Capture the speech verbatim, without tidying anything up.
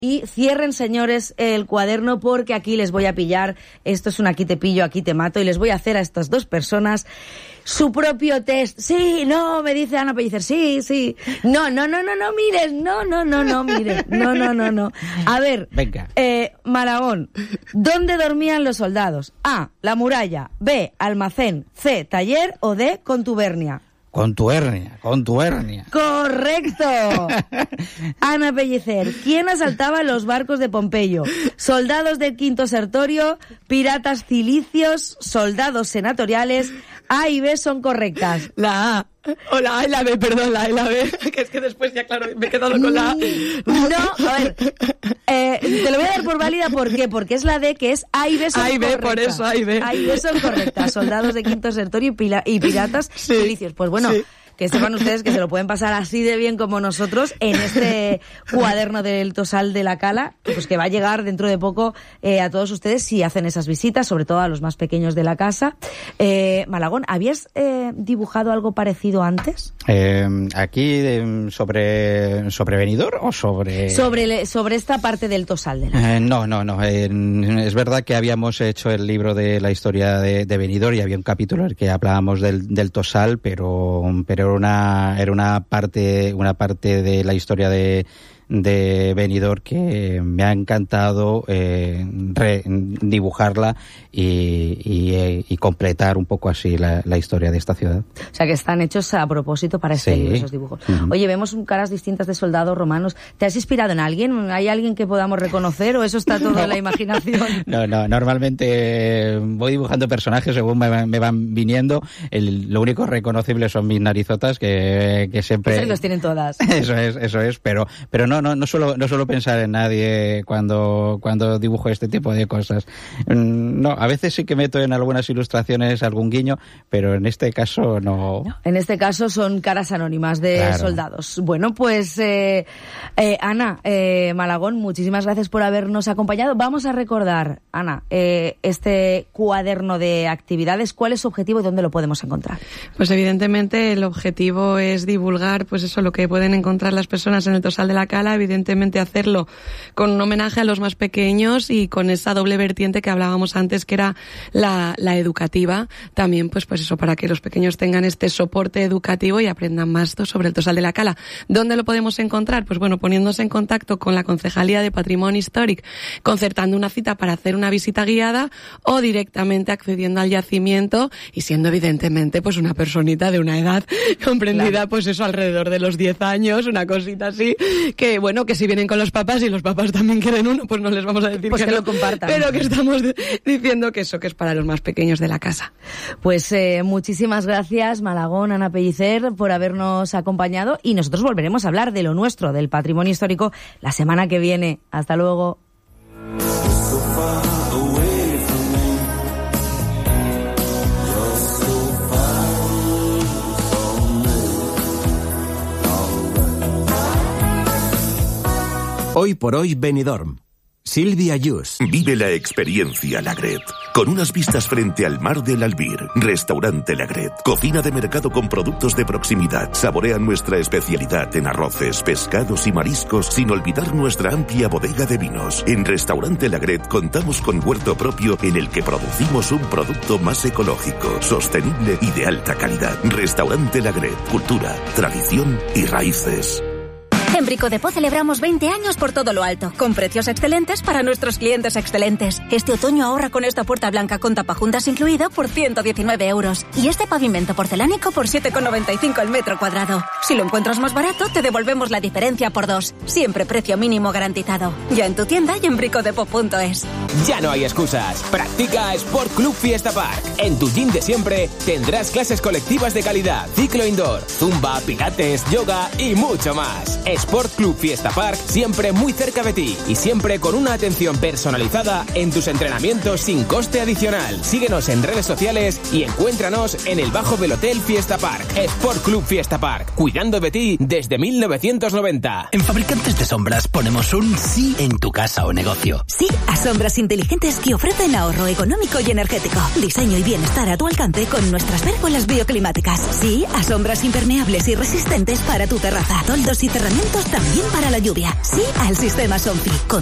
Y cierren, señores, el cuaderno, porque aquí les voy a pillar, esto es un aquí te pillo, aquí te mato, y les voy a hacer a estas dos personas su propio test. Sí, no, me dice Ana Pellicer, sí, sí. No, no, no, no, no mires, no, no, no, no mires, no, no, no, no. A ver, venga. Eh, Malagón, ¿dónde dormían los soldados? A, la muralla, B, almacén, C, taller o D, contubernia. Contubernia, contubernia. ¡Correcto! Ana Pellicer, ¿quién asaltaba los barcos de Pompeyo? ¿Soldados del Quinto Sertorio, piratas cilicios, soldados senatoriales? A y B son correctas. La A. O la A y la B, perdón, la A y la B. Que es que después ya, claro, me he quedado con la A. No, a ver. Eh, te lo voy a dar por válida, ¿por qué? Porque es la D, que es A y B son A y B, correctas. por eso, A y B. A y B son correctas. Soldados de Quinto Sertorio y, pila- y piratas sí, cilicios. Pues bueno... Sí. Que sepan ustedes que se lo pueden pasar así de bien como nosotros en este cuaderno del Tosal de la Cala, pues que va a llegar dentro de poco eh, a todos ustedes si hacen esas visitas, sobre todo a los más pequeños de la casa. Eh, Malagón, ¿habías eh, dibujado algo parecido antes? Eh, aquí eh, sobre sobre Benidorm o sobre sobre sobre esta parte del Tosal de la Cala. Eh, no, no, no. Eh, es verdad que habíamos hecho el libro de la historia de, de Benidorm y había un capítulo en el que hablábamos del, del Tosal, pero pero era una era una parte una parte de la historia de de Benidorm que me ha encantado eh, re, dibujarla y, y, y completar un poco así la, la historia de esta ciudad. O sea, que están hechos a propósito para este sí. libro, esos dibujos. Uh-huh. Oye, vemos caras distintas de soldados romanos. ¿Te has inspirado en alguien? ¿Hay alguien que podamos reconocer o eso está todo no. en la imaginación? No, no, normalmente voy dibujando personajes según me, me van viniendo. El, lo único reconocible son mis narizotas, que, que siempre... Eso los tienen todas. Eso es, eso es, pero, pero no, no, no suelo, no suelo pensar en nadie cuando, cuando dibujo este tipo de cosas. No, a veces sí que meto en algunas ilustraciones algún guiño, pero en este caso no. no en este caso son caras anónimas de claro. soldados. Bueno, pues eh, eh, Ana eh, Malagón, muchísimas gracias por habernos acompañado. Vamos a recordar, Ana, eh, este cuaderno de actividades. ¿Cuál es su objetivo y dónde lo podemos encontrar? Pues evidentemente el objetivo es divulgar, pues eso, lo que pueden encontrar las personas en el Tosal de la Cala, evidentemente hacerlo con un homenaje a los más pequeños y con esa doble vertiente que hablábamos antes, que era la, la educativa, también pues pues eso, para que los pequeños tengan este soporte educativo y aprendan más sobre el Tosal de la Cala. ¿Dónde lo podemos encontrar? Pues bueno, poniéndose en contacto con la Concejalía de Patrimonio Histórico, concertando una cita para hacer una visita guiada o directamente accediendo al yacimiento y siendo evidentemente pues una personita de una edad comprendida, claro. pues eso, alrededor de los diez años, una cosita así, que bueno, que si vienen con los papás y los papás también quieren uno, pues no les vamos a decir pues que, que no, lo compartan. Pero que estamos diciendo que eso, que es para los más pequeños de la casa. Pues eh, muchísimas gracias, Malagón, Ana Pellicer, por habernos acompañado y nosotros volveremos a hablar de lo nuestro, del patrimonio histórico, la semana que viene. Hasta luego. Hoy por hoy Benidorm. Silvia Yus. Vive la experiencia Lagret. Con unas vistas frente al mar del Albir. Restaurante Lagret. Cocina de mercado con productos de proximidad. Saborea nuestra especialidad en arroces, pescados y mariscos, sin olvidar nuestra amplia bodega de vinos. En Restaurante Lagret contamos con huerto propio en el que producimos un producto más ecológico, sostenible y de alta calidad. Restaurante Lagret. Cultura, tradición y raíces. En Brico Depot celebramos veinte años por todo lo alto, con precios excelentes para nuestros clientes excelentes. Este otoño ahorra con esta puerta blanca con tapajuntas incluido por ciento diecinueve euros. Y este pavimento porcelánico por siete con noventa y cinco el metro cuadrado. Si lo encuentras más barato, te devolvemos la diferencia por dos. Siempre precio mínimo garantizado. Ya en tu tienda y en bricodepot punto es. Ya no hay excusas. Practica Sport Club Fiesta Park. En tu gym de siempre tendrás clases colectivas de calidad, ciclo indoor, zumba, pilates, yoga y mucho más. Sport Club Fiesta Park, siempre muy cerca de ti y siempre con una atención personalizada en tus entrenamientos sin coste adicional. Síguenos en redes sociales y encuéntranos en el bajo del Hotel Fiesta Park. Sport Club Fiesta Park, cuidando de ti desde mil novecientos noventa. En Fabricantes de Sombras ponemos un sí en tu casa o negocio. Sí a sombras inteligentes que ofrecen ahorro económico y energético. Diseño y bienestar a tu alcance con nuestras pérgolas bioclimáticas. Sí a sombras impermeables y resistentes para tu terraza. Toldos y cerramientos productos también para la lluvia. Sí al sistema Sonfi. Con